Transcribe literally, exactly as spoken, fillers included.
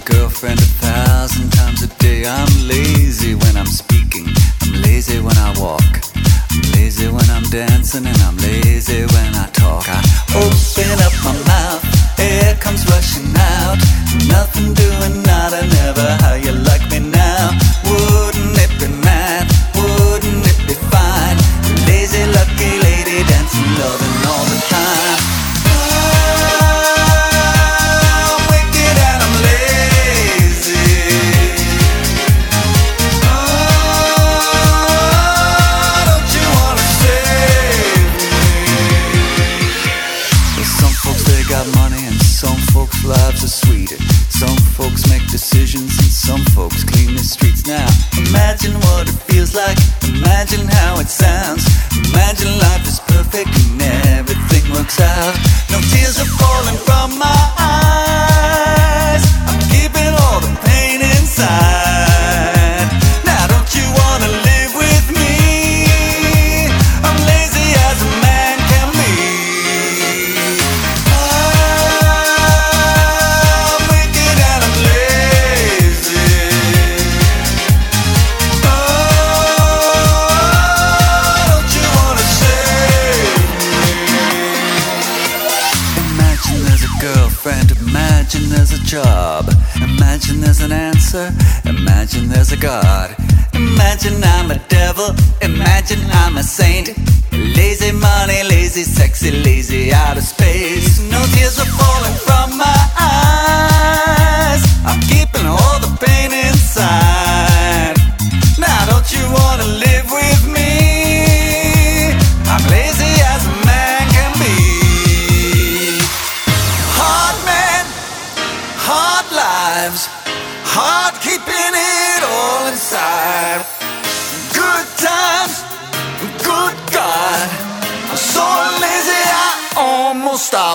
girlfriend a thousand times a day. I'm lazy when I'm speaking, I'm lazy when I walk, I'm lazy when I'm dancing, and I'm lazy when I talk. I open up my mouth, air comes rushing out, nothing doing, nada, never. How you like me now? Wouldn't it be mad? Wouldn't it be fine? Lazy, lucky lady, dancing, loving all the time. Lives are sweeter. Some folks make decisions and some folks clean the streets. Now imagine what it feels like, imagine how it sounds. Imagine life is perfect and everything works out. No tears are falling from my eyes, I'm keeping all the pain inside. Now don't you wanna live with me? I'm lazy as a man can be. Imagine there's a job, imagine there's an answer, imagine there's a God. Imagine I'm a devil, imagine I'm a saint. Lazy money, lazy sexy, lazy out of space. No tears are falling from my eyes, I'm keeping all the pain inside. Now don't you wanna live with me? I'm lazy as a man can be. Hard lives, hard keeping it all inside. Good times, good God, I'm so lazy I almost stop.